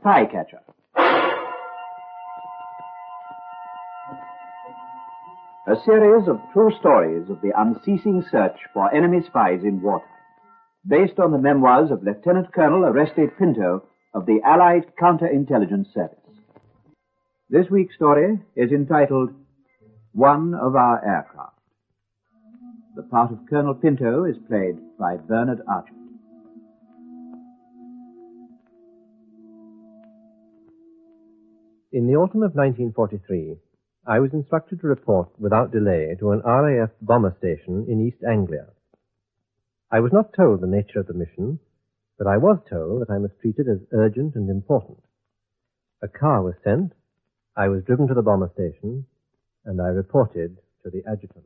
Spycatcher. A series of true stories of the unceasing search for enemy spies in wartime, based on the memoirs of Lieutenant Colonel Oreste Pinto of the Allied Counterintelligence Service. This week's story is entitled One of Our Aircraft. The part of Colonel Pinto is played by Bernard Archer. In the autumn of 1943, I was instructed to report without delay to an RAF bomber station in East Anglia. I was not told the nature of the mission, but I was told that I must treat it as urgent and important. A car was sent, I was driven to the bomber station, and I reported to the adjutant.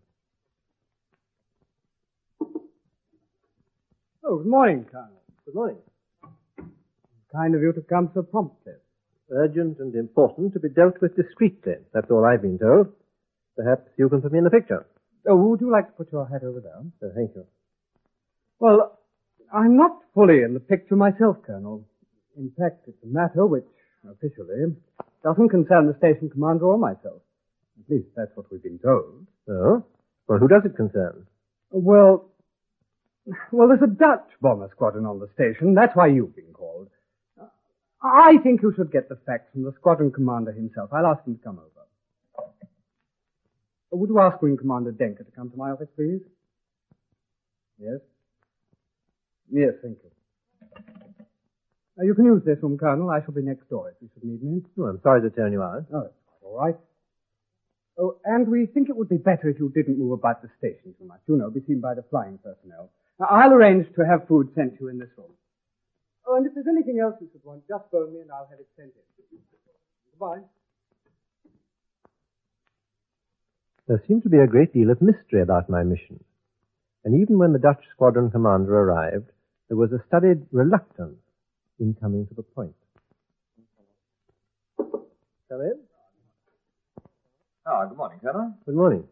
Oh, good morning, Colonel. Good morning. Kind of you to come so promptly. Urgent and important to be dealt with discreetly. That's all I've been told. Perhaps you can put me in the picture. Oh, would you like to put your head over there? Thank you. Well, I'm not fully in the picture myself, Colonel. In fact, it's a matter which, officially, doesn't concern the station commander or myself. At least that's what we've been told. Oh? Well, who does it concern? Well, there's a Dutch bomber squadron on the station. That's why you've been called. I think you should get the facts from the squadron commander himself. I'll ask him to come over. Would you ask Wing Commander Denker to come to my office, please? Yes? Yes, thank you. You can use this room, Colonel. I shall be next door if you should need me. Oh, I'm sorry to turn you out. Oh, that's all right. Oh, and we think it would be better if you didn't move about the station too much. You know, be seen by the flying personnel. Now, I'll arrange to have food sent to you in this room. Oh, and if there's anything else you should want, just phone me and I'll have it sent in. Goodbye. There seemed to be a great deal of mystery about my mission. And even when the Dutch squadron commander arrived, there was a studied reluctance in coming to the point. Come in. Good morning, Colonel. Good morning.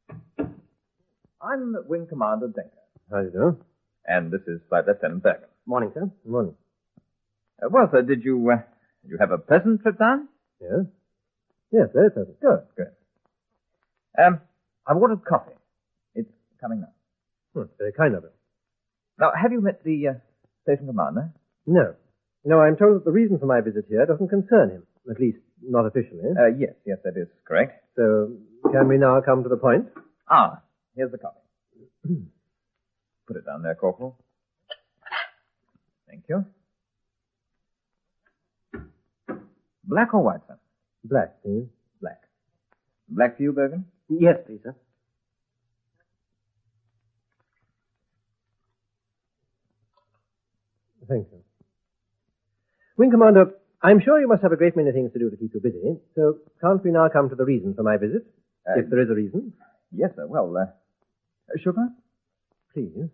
I'm Wing Commander Denker. How do you do? And this is Flight Lieutenant Bergen. Morning, sir. Good morning. Well, sir, did you have a pleasant trip down? Yes. Yes, very pleasant. Good. I've ordered coffee. It's coming now. It's very kind of you. Now, have you met the station commander? No. No, I'm told that the reason for my visit here doesn't concern him. At least, not officially. Yes, that is correct. So, can we now come to the point? Here's the coffee. Put it down there, Corporal. Thank you. Black or white, sir? Black, please. Black. Black for you, Bergen? Yes, please, sir. Thank you. Wing Commander, I'm sure you must have a great many things to do to keep you busy, so can't we now come to the reason for my visit? If there is a reason. Yes, sir. Well, sugar? Please.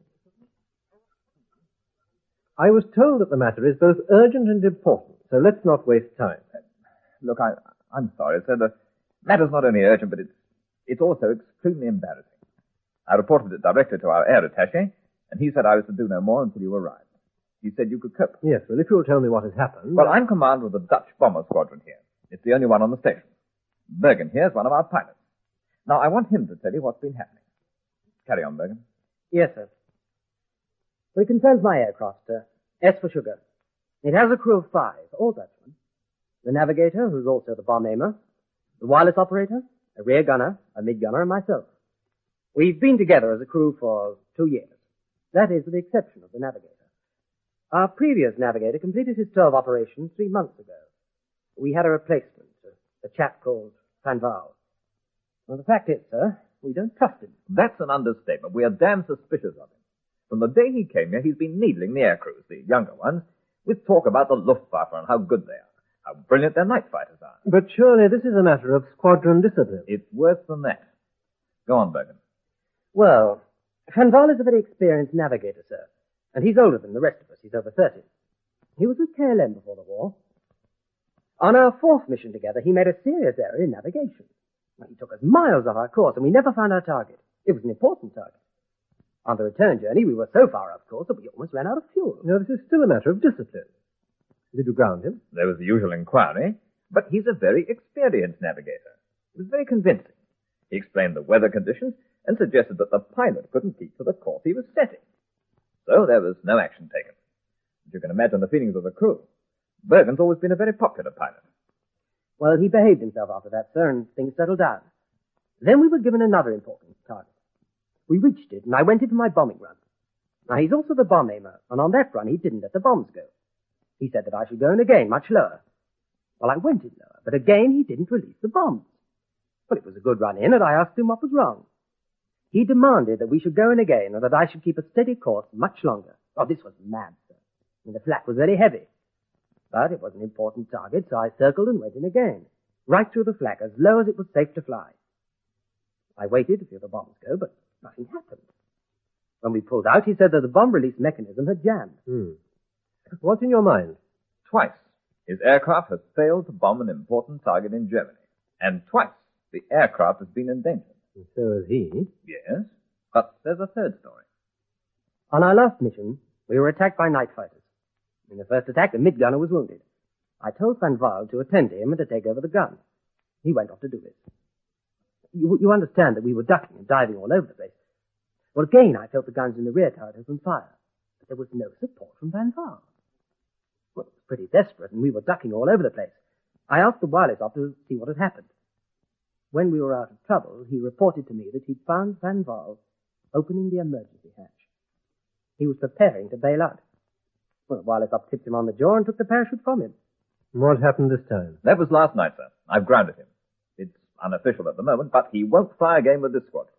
I was told that the matter is both urgent and important, so let's not waste time. Look, I'm sorry, sir. The matter's not only urgent, but it's also extremely embarrassing. I reported it directly to our air attaché, and he said I was to do no more until you arrived. He said you could cope. Yes, well, if you'll tell me what has happened... Well, I'm commander of the Dutch bomber squadron here. It's the only one on the station. Bergen here is one of our pilots. Now, I want him to tell you what's been happening. Carry on, Bergen. Yes, sir. Well, it concerns my aircraft, S for sugar. It has a crew of 5, all Dutchmen. The navigator, who's also the bomb aimer, the wireless operator, a rear gunner, a mid-gunner, and myself. We've been together as a crew for 2 years. That is, with the exception of the navigator. Our previous navigator completed his tour of operations 3 months ago. We had a replacement, a chap called Van Val. Well, the fact is, sir, we don't trust him. That's an understatement. We are damn suspicious of him. From the day he came here, he's been needling the air crews, the younger ones, with talk about the Luftwaffe and how good they are, how brilliant their night fighters are. But surely this is a matter of squadron discipline. It's worse than that. Go on, Bergen. Well, Van Val is a very experienced navigator, sir. And he's older than the rest of us. He's over 30. He was with KLM before the war. On our 4th mission together, he made a serious error in navigation. Well, he took us miles off our course, and we never found our target. It was an important target. On the return journey, we were so far off course that we almost ran out of fuel. No, this is still a matter of discipline. Did you ground him? There was the usual inquiry, but he's a very experienced navigator. It was very convincing. He explained the weather conditions and suggested that the pilot couldn't keep to the course he was setting. So there was no action taken. You can imagine the feelings of the crew. Bergen's always been a very popular pilot. Well, he behaved himself after that, sir, and things settled down. Then we were given another important target. We reached it, and I went in for my bombing run. Now, he's also the bomb aimer, and on that run he didn't let the bombs go. He said that I should go in again, much lower. Well, I went in lower, but again he didn't release the bombs. Well, it was a good run in, and I asked him what was wrong. He demanded that we should go in again, and that I should keep a steady course much longer. Oh, this was mad, sir. And the flak was very heavy. But it was an important target, so I circled and went in again, right through the flak, as low as it was safe to fly. I waited to feel the bombs go, but nothing happened. When we pulled out, he said that the bomb release mechanism had jammed. What's in your mind? Twice, his aircraft has failed to bomb an important target in Germany. And twice, the aircraft has been endangered. And so has he. Yes, but there's a third story. On our last mission, we were attacked by night fighters. In the first attack, the mid-gunner was wounded. I told Van Waal to attend to him and to take over the gun. He went off to do this. You understand that we were ducking and diving all over the place. Well, again, I felt the guns in the rear turret open fire, but there was no support from Van Waal. Well, it was pretty desperate, and we were ducking all over the place. I asked the wireless op to see what had happened. When we were out of trouble, he reported to me that he'd found Van Waal opening the emergency hatch. He was preparing to bail out. Well, the wireless op tipped him on the jaw and took the parachute from him. What happened this time? That was last night, sir. I've grounded him. It's unofficial at the moment, but he won't fly again with this squadron.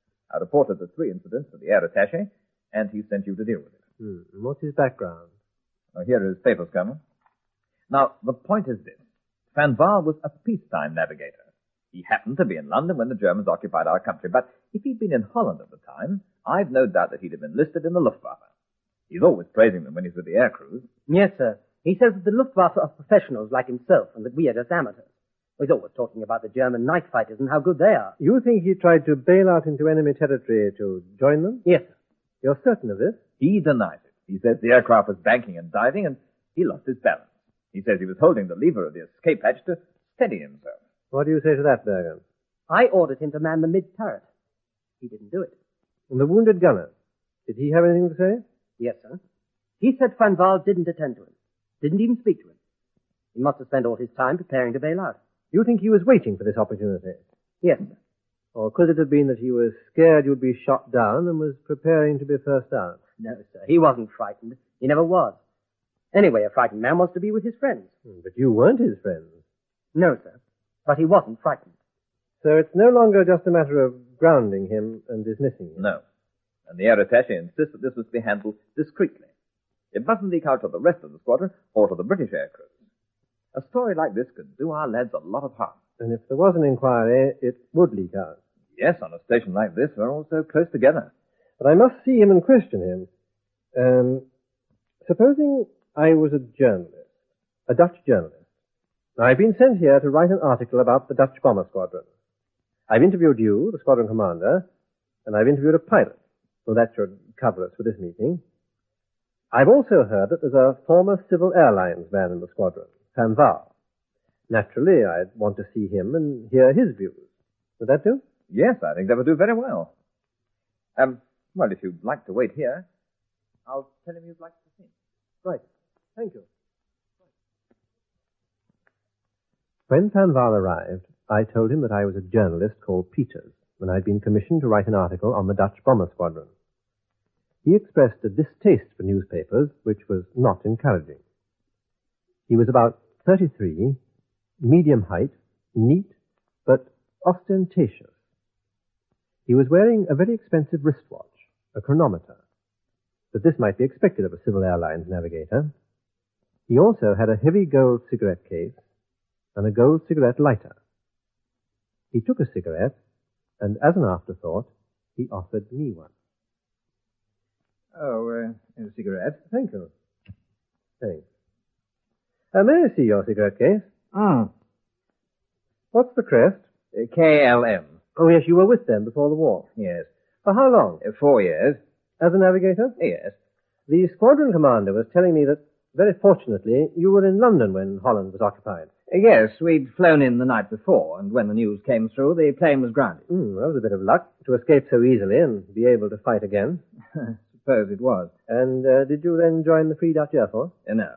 I reported the 3 incidents to the air attaché, and he sent you to deal with it. What's his background? Here are his papers, Colonel. Now, the point is this. Van Waal was a peacetime navigator. He happened to be in London when the Germans occupied our country, but if he'd been in Holland at the time, I've no doubt that he'd have enlisted in the Luftwaffe. He's always praising them when he's with the air crews. Yes, sir. He says that the Luftwaffe are professionals like himself and that we are just amateurs. He's always talking about the German night fighters and how good they are. You think he tried to bail out into enemy territory to join them? Yes, sir. You're certain of this? He denies it. He says the aircraft was banking and diving, and he lost his balance. He says he was holding the lever of the escape hatch to steady himself. What do you say to that, Bergen? I ordered him to man the mid-turret. He didn't do it. And the wounded gunner, did he have anything to say? Yes, sir. He said Van Waal didn't attend to him. Didn't even speak to him. He must have spent all his time preparing to bail out. You think he was waiting for this opportunity? Yes, sir. Or could it have been that he was scared you'd be shot down and was preparing to be first out? No, sir. He wasn't frightened. He never was. Anyway, a frightened man wants to be with his friends. But you weren't his friends. No, sir. But he wasn't frightened. So it's no longer just a matter of grounding him and dismissing him? No. And the air attaché insists that this must be handled discreetly. It mustn't leak out to the rest of the squadron or to the British air crews. A story like this could do our lads a lot of harm. And if there was an inquiry, it would leak out. Yes, on a station like this, we're all so close together. But I must see him and question him. Supposing I was a journalist, a Dutch journalist. Now, I've been sent here to write an article about the Dutch bomber squadron. I've interviewed you, the squadron commander, and I've interviewed a pilot. Well, that should cover us for this meeting. I've also heard that there's a former civil airlines man in the squadron, Van Waal. Naturally, I'd want to see him and hear his views. Would that do? Yes, I think that would do very well. Well, if you'd like to wait here, I'll tell him you'd like to see him. Right. Thank you. When Van Waal arrived, I told him that I was a journalist called Peters, and I'd been commissioned to write an article on the Dutch bomber squadron. He expressed a distaste for newspapers, which was not encouraging. He was about 33, medium height, neat, but ostentatious. He was wearing a very expensive wristwatch, a chronometer, but this might be expected of a civil airlines navigator. He also had a heavy gold cigarette case and a gold cigarette lighter. He took a cigarette, and as an afterthought, he offered me one. Oh, a cigarette? Thank you. Thanks. May I see your cigarette case? What's the crest? KLM. Oh, yes, you were with them before the war. Yes. For how long? 4 years. As a navigator? Yes. The squadron commander was telling me that very fortunately, you were in London when Holland was occupied. Yes, we'd flown in the night before, and when the news came through, the plane was grounded. That was a bit of luck, to escape so easily and be able to fight again. Suppose it was. And did you then join the Free Dutch Air Force?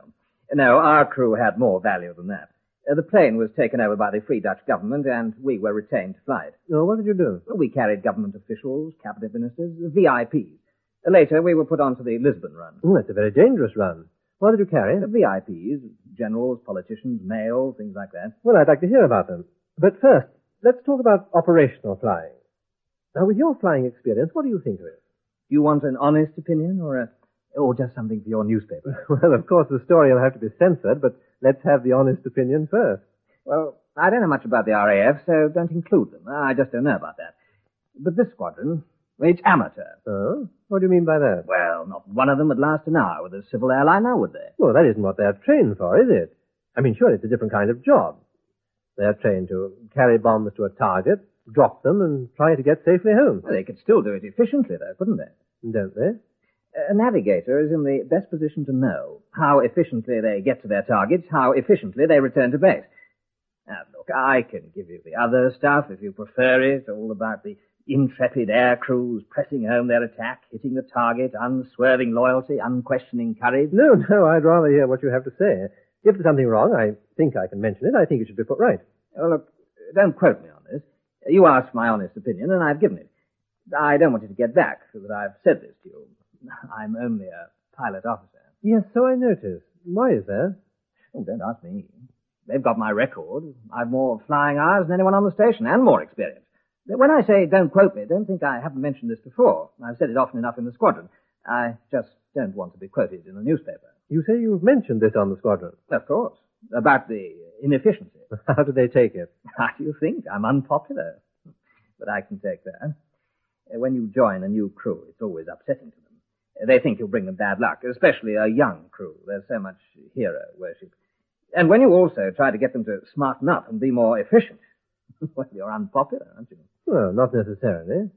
No, our crew had more value than that. The plane was taken over by the Free Dutch government, and we were retained to fly it. Oh, what did you do? We carried government officials, cabinet ministers, VIPs. Later, we were put onto the Lisbon run. That's a very dangerous run. What did you carry? The VIPs, generals, politicians, males, things like that. Well, I'd like to hear about them. But first, let's talk about operational flying. Now, with your flying experience, what do you think of it? Do you want an honest opinion or just something for your newspaper? Well, of course, the story will have to be censored, but let's have the honest opinion first. Well, I don't know much about the RAF, so don't include them. I just don't know about that. But this squadron, it's amateur. Oh? What do you mean by that? Well, not one of them would last an hour with a civil airline, now would they? Well, that isn't what they're trained for, is it? I mean, surely it's a different kind of job. They're trained to carry bombs to a target, drop them, and try to get safely home. Well, they could still do it efficiently, though, couldn't they? Don't they? A navigator is in the best position to know how efficiently they get to their targets, how efficiently they return to base. Now, look, I can give you the other stuff if you prefer it, all about the intrepid air crews pressing home their attack, hitting the target, unswerving loyalty, unquestioning courage. No, I'd rather hear what you have to say. If there's something wrong, I think I can mention it. I think it should be put right. Oh, look, don't quote me on this. You asked my honest opinion, and I've given it. I don't want you to get back that I've said this to you. I'm only a pilot officer. Yes, so I noticed. Why is that? Oh, don't ask me. They've got my record. I've more flying hours than anyone on the station, and more experience. When I say don't quote me, don't think I haven't mentioned this before. I've said it often enough in the squadron. I just don't want to be quoted in a newspaper. You say you've mentioned this on the squadron? Of course. About the inefficiency. How do they take it? How do you think? I'm unpopular. But I can take that. When you join a new crew, it's always upsetting to them. They think you'll bring them bad luck, especially a young crew. There's so much hero worship. And when you also try to get them to smarten up and be more efficient, well, you're unpopular, aren't you? Well, not necessarily.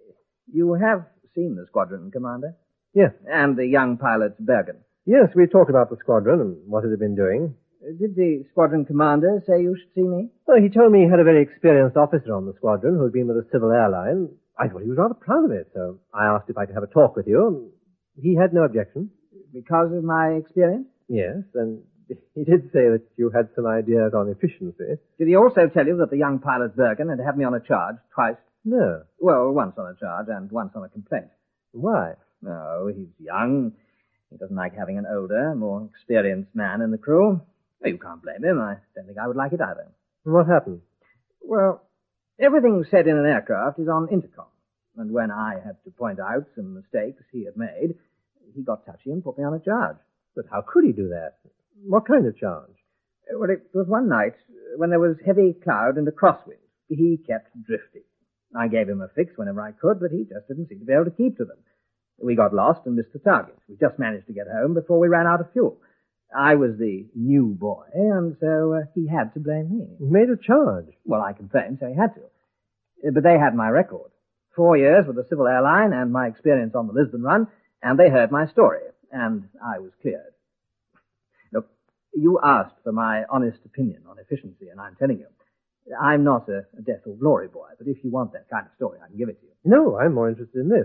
You have seen the squadron, Commander? Yes. And the young pilot, Bergen? Yes, we talked about the squadron and what it had been doing. Did the squadron commander say you should see me? Well, he told me he had a very experienced officer on the squadron who had been with a civil airline. I thought he was rather proud of it, so I asked if I could have a talk with you. He had no objection. Because of my experience? Yes, and he did say that you had some ideas on efficiency. Did he also tell you that the young pilot Bergen had had me on a charge twice? No. Well, once on a charge and once on a complaint. Why? No, he's young. He doesn't like having an older, more experienced man in the crew. Well, you can't blame him. I don't think I would like it either. What happened? Well, everything said in an aircraft is on intercom. And when I had to point out some mistakes he had made, he got touchy and put me on a charge. But how could he do that? What kind of charge? Well, it was one night when there was heavy cloud and a crosswind. He kept drifting. I gave him a fix whenever I could, but he just didn't seem to be able to keep to them. We got lost and missed the target. We just managed to get home before we ran out of fuel. I was the new boy, and so he had to blame me. He made a charge. Well, I complained, so he had to. But they had my record. 4 years with the civil airline and my experience on the Lisbon run, and they heard my story, and I was cleared. Look, you asked for my honest opinion on efficiency, and I'm telling you, I'm not a death or glory boy, but if you want that kind of story, I can give it to you. No, I'm more interested in this.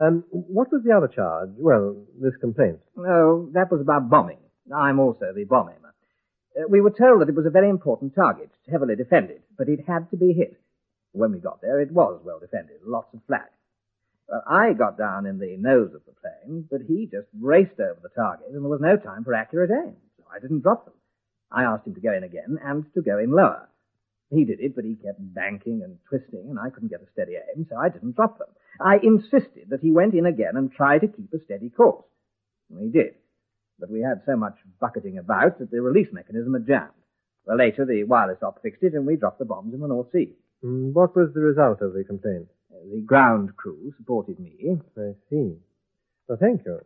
What was the other charge? Well, this complaint. Oh, that was about bombing. I'm also the bomb aimer. We were told that it was a very important target, heavily defended, but it had to be hit. When we got there, it was well defended, lots of flak. Well, I got down in the nose of the plane, but he just raced over the target, and there was no time for accurate aim, so I didn't drop them. I asked him to go in again and to go in lower. He did it, but he kept banking and twisting, and I couldn't get a steady aim, so I didn't drop them. I insisted that he went in again and try to keep a steady course. And he did. But we had so much bucketing about that the release mechanism had jammed. Well, later, the wireless op fixed it, and we dropped the bombs in the North Sea. What was the result of the complaint? The ground crew supported me. I see. Well, thank you.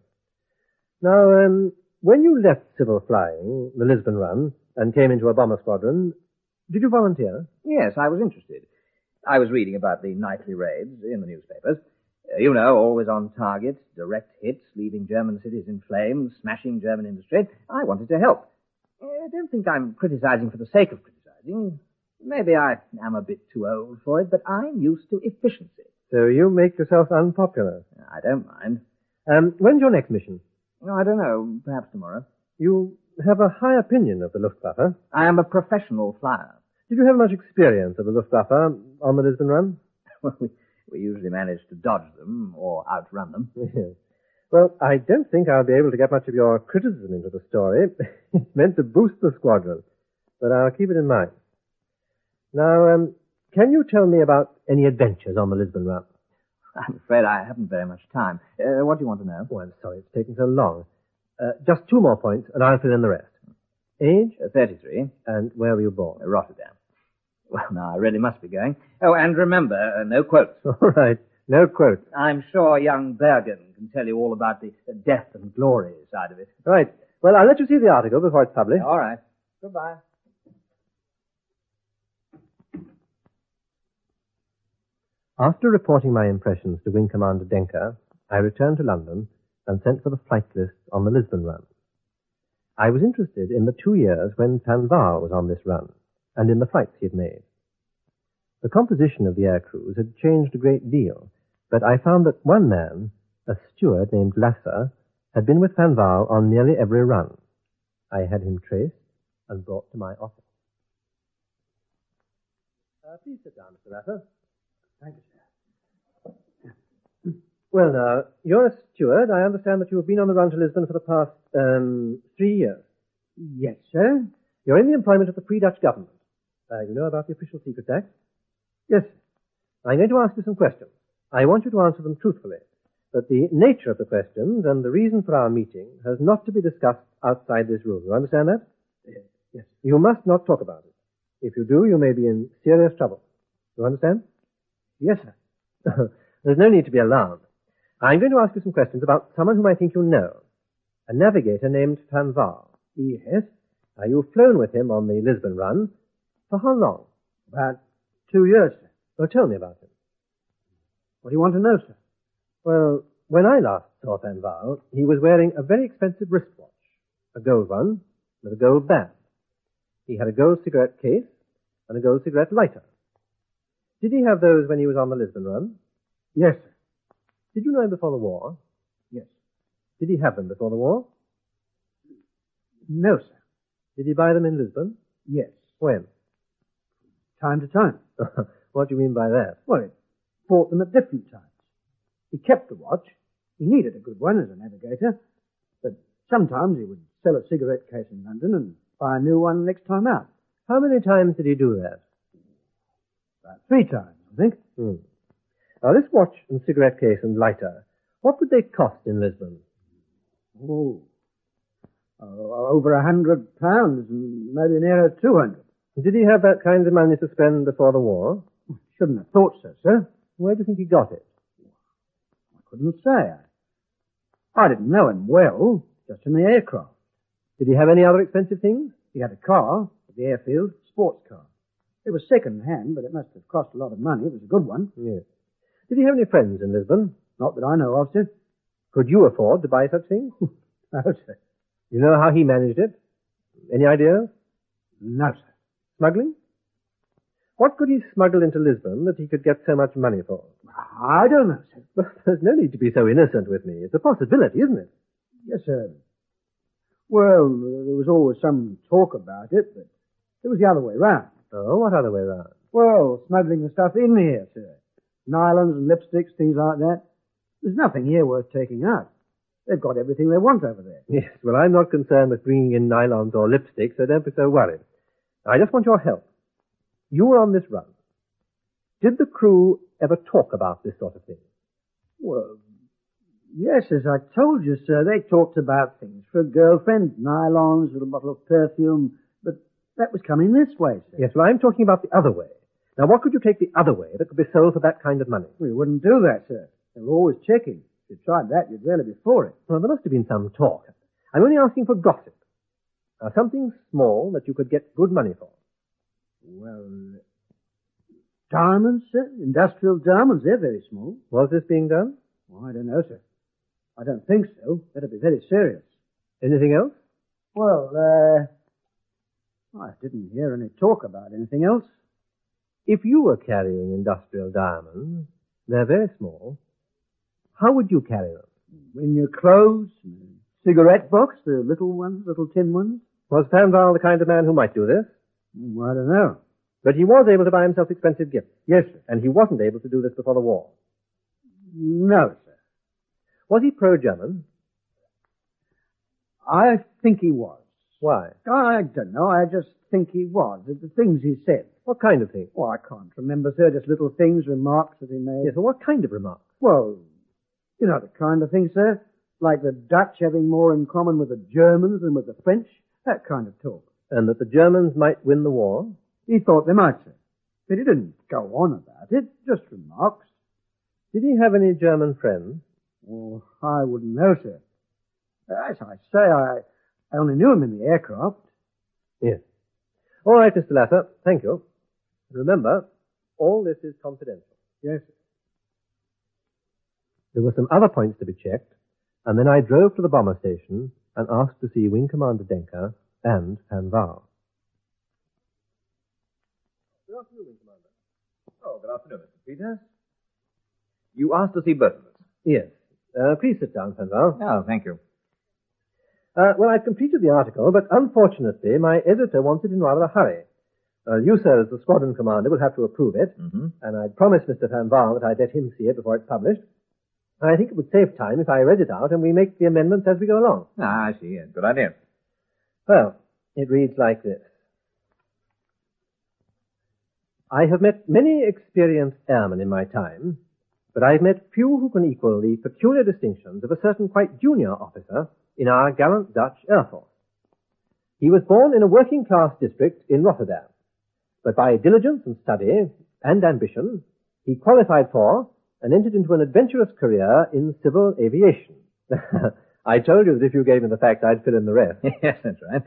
Now, when you left civil flying, the Lisbon run, and came into a bomber squadron, did you volunteer? Yes, I was interested. I was reading about the nightly raids in the newspapers. You know, always on target, direct hits, leaving German cities in flames, smashing German industry. I wanted to help. I don't think I'm criticizing for the sake of criticizing. Maybe I am a bit too old for it, but I'm used to efficiency. So you make yourself unpopular. I don't mind. When's your next mission? No, I don't know. Perhaps tomorrow. You have a high opinion of the Luftwaffe. I am a professional flyer. Did you have much experience of the Luftwaffe on the Lisbon run? Well, we usually manage to dodge them or outrun them. Yes. Well, I don't think I'll be able to get much of your criticism into the story. It's meant to boost the squadron, but I'll keep it in mind. Now, can you tell me about any adventures on the Lisbon run? I'm afraid I haven't very much time. What do you want to know? Oh, I'm sorry it's taken so long. Just 2 more points, and I'll fill in the rest. Age? 33. And where were you born? Rotterdam. Well, now, I really must be going. Oh, and remember, no quotes. All right. No quotes. I'm sure young Bergen can tell you all about the death and glory side of it. Right. Well, I'll let you see the article before it's published. All right. Goodbye. After reporting my impressions to Wing Commander Denker, I returned to London and sent for the flight lists on the Lisbon run. I was interested in the 2 years when Panvar was on this run, and in the flights he had made. The composition of the air crews had changed a great deal, but I found that one man, a steward named Lasser, had been with Panvar on nearly every run. I had him traced and brought to my office. Please sit down, Mr. Lasser. Thank you, sir. Well, now, you're a steward. I understand that you have been on the run to Lisbon for the past, 3 years. Yes, sir. You're in the employment of the Free Dutch government. You know about the Official Secrets Act? Yes, sir. I'm going to ask you some questions. I want you to answer them truthfully. But the nature of the questions and the reason for our meeting has not to be discussed outside this room. You understand that? Yes. You must not talk about it. If you do, you may be in serious trouble. You understand? Yes, sir. There's no need to be alarmed. I'm going to ask you some questions about someone whom I think you know. A navigator named Panvar. Yes. You've flown with him on the Lisbon run. For how long? About 2 years, sir. Well, tell me about him. What do you want to know, sir? Well, when I last saw Panvar, he was wearing a very expensive wristwatch, a gold one, with a gold band. He had a gold cigarette case and a gold cigarette lighter. Did he have those when he was on the Lisbon run? Yes, sir. Did you know him before the war? Yes. Did he have them before the war? No, sir. Did he buy them in Lisbon? Yes. When? Time to time. What do you mean by that? Well, he bought them at different times. He kept the watch. He needed a good one as a navigator. But sometimes he would sell a cigarette case in London and buy a new one next time out. How many times did he do that? About 3 times, I think. Now, this watch and cigarette case and lighter, what would they cost in Lisbon? Over £100 and maybe nearer 200. Did he have that kind of money to spend before the war? Shouldn't have thought so, sir. Where do you think he got it? I couldn't say. I didn't know him well, just in the aircraft. Did he have any other expensive things? He had a car at the airfield, sports car. It was second-hand, but it must have cost a lot of money. It was a good one. Yes. Did he have any friends in Lisbon? Not that I know of, sir. Could you afford to buy such things? No, sir. You know how he managed it? Any ideas? No, sir. Smuggling? What could he smuggle into Lisbon that he could get so much money for? I don't know, sir. But there's no need to be so innocent with me. It's a possibility, isn't it? Yes, sir. Well, there was always some talk about it, but it was the other way round. Oh, what other way round? Well, smuggling the stuff in here, sir. Nylons and lipsticks, things like that. There's nothing here worth taking out. They've got everything they want over there. Yes, well, I'm not concerned with bringing in nylons or lipstick, so don't be so worried. I just want your help. You were on this run. Did the crew ever talk about this sort of thing? Well, yes, as I told you, sir, they talked about things for a girlfriend, nylons, with a bottle of perfume, but that was coming this way, sir. Yes, well, I'm talking about the other way. Now, what could you take the other way that could be sold for that kind of money? We wouldn't do that, sir. They were always checking. If you tried that, you'd really be for it. Well, there must have been some talk. I'm only asking for gossip. Now, something small that you could get good money for. Well, diamonds, sir. Industrial diamonds, they're very small. Was this being done? Oh, I don't know, sir. I don't think so. Better be very serious. Anything else? Well, I didn't hear any talk about anything else. If you were carrying industrial diamonds, they're very small, how would you carry them? In your clothes, cigarette box, the little ones, little tin ones. Was Fanval the kind of man who might do this? I don't know. But he was able to buy himself expensive gifts. Yes, sir. And he wasn't able to do this before the war. No, sir. Was he pro-German? I think he was. Why? I don't know. I just think he was. The things he said. What kind of thing? Oh, I can't remember, sir. Just little things, remarks that he made. Yes, well, what kind of remarks? Well, you know the kind of thing, sir. Like the Dutch having more in common with the Germans than with the French. That kind of talk. And that the Germans might win the war? He thought they might, sir. But he didn't go on about it. Just remarks. Did he have any German friends? Oh, I wouldn't know, sir. As I say, I only knew him in the aircraft. Yes. All right, Mr. Lasser. Thank you. Remember, all this is confidential. Yes, sir. There were some other points to be checked, and then I drove to the bomber station and asked to see Wing Commander Denker and Fanval. Good afternoon, Wing Commander. Oh, good afternoon, Mr. Peters. You asked to see both of us. Yes. Please sit down, Fanval. Oh, thank you. Well, I've completed the article, but unfortunately my editor wants it in rather a hurry. You, sir, as the squadron commander, will have to approve it, and I'd promised Mr. Fanval that I'd let him see it before it's published. I think it would save time if I read it out and we make the amendments as we go along. Ah, I see. Yes, good idea. Well, it reads like this. I have met many experienced airmen in my time, but I've met few who can equal the peculiar distinctions of a certain quite junior officer in our gallant Dutch Air Force. He was born in a working-class district in Rotterdam, but by diligence and study and ambition, he qualified for and entered into an adventurous career in civil aviation. I told you that if you gave me the facts, I'd fill in the rest. Yes, that's right.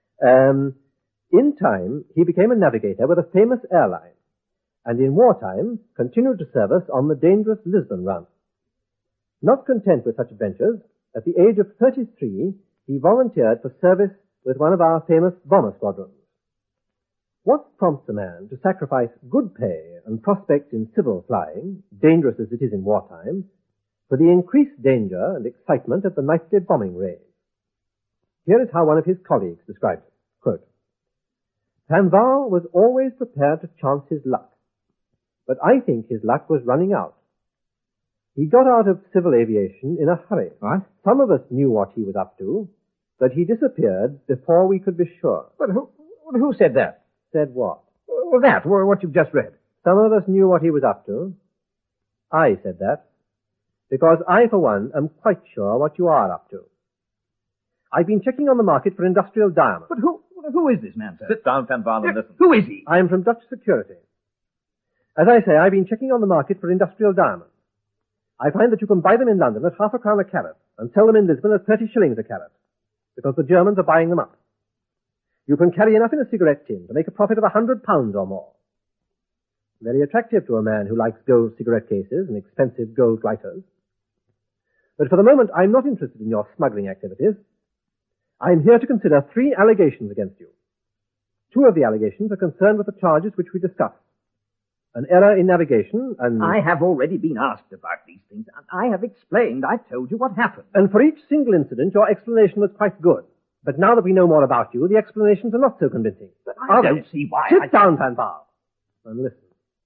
In time, he became a navigator with a famous airline, and in wartime continued to service on the dangerous Lisbon run. Not content with such adventures, at the age of 33, he volunteered for service with one of our famous bomber squadrons. What prompts a man to sacrifice good pay and prospects in civil flying, dangerous as it is in wartime, for the increased danger and excitement of the nightly bombing raids? Here is how one of his colleagues described it. Quote, Fanval was always prepared to chance his luck, but I think his luck was running out. He got out of civil aviation in a hurry. What? Some of us knew what he was up to, but he disappeared before we could be sure. But who said that? Said what? Well, what you've just read. Some of us knew what he was up to. I said that, because I, for one, am quite sure what you are up to. I've been checking on the market for industrial diamonds. But who is this man, sir? Sit down, Fanval, and listen. Who is he? I am from Dutch Security. As I say, I've been checking on the market for industrial diamonds. I find that you can buy them in London at half a crown a carat and sell them in Lisbon at 30 shillings a carat, because the Germans are buying them up. You can carry enough in a cigarette tin to make a profit of £100 or more. Very attractive to a man who likes gold cigarette cases and expensive gold lighters. But for the moment, I'm not interested in your smuggling activities. I'm here to consider 3 allegations against you. 2 of the allegations are concerned with the charges which we discussed. An error in navigation and... I have already been asked about these things. I have explained. I've told you what happened. And for each single incident, your explanation was quite good. But now that we know more about you, the explanations are not so convincing. But I don't see why. Sit down, Fanval, and listen.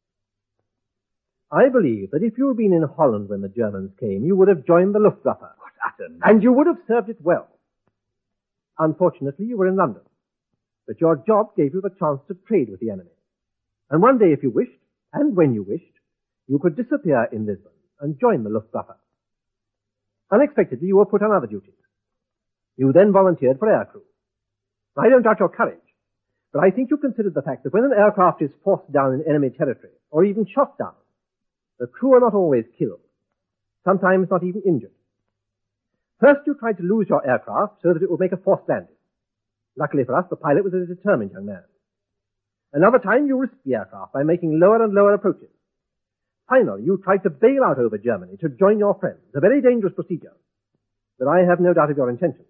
I believe that if you had been in Holland when the Germans came, you would have joined the Luftwaffe. What utter nonsense. And you would have served it well. Unfortunately, you were in London. But your job gave you the chance to trade with the enemy. And one day, if you wished, and when you wished, you could disappear in Lisbon and join the Luftwaffe. Unexpectedly, you were put on other duties. You then volunteered for aircrew. I don't doubt your courage, but I think you considered the fact that when an aircraft is forced down in enemy territory, or even shot down, the crew are not always killed, sometimes not even injured. First, you tried to lose your aircraft so that it would make a forced landing. Luckily for us, the pilot was a determined young man. Another time, you risked the aircraft by making lower and lower approaches. Finally, you tried to bail out over Germany to join your friends, a very dangerous procedure. But I have no doubt of your intentions.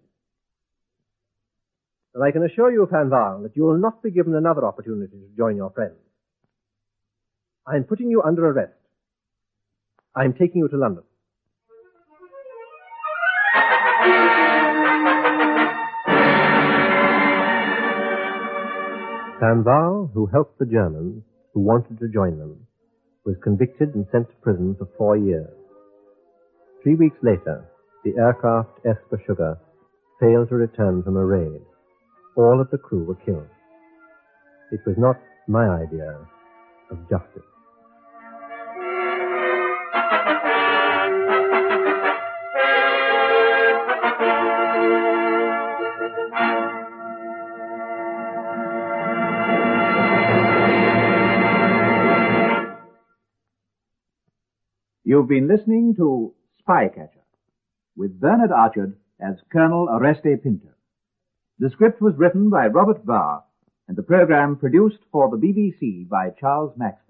And I can assure you, Van Waal, that you will not be given another opportunity to join your friends. I am putting you under arrest. I am taking you to London. Van Waal, who helped the Germans, who wanted to join them, was convicted and sent to prison for 4 years. 3 weeks later, the aircraft S for Sugar failed to return from a raid. All of the crew were killed. It was not my idea of justice. You've been listening to Spycatcher, with Bernard Archard as Colonel Oreste Pinto. The script was written by Robert Barr, and the program produced for the BBC by Charles Maxwell.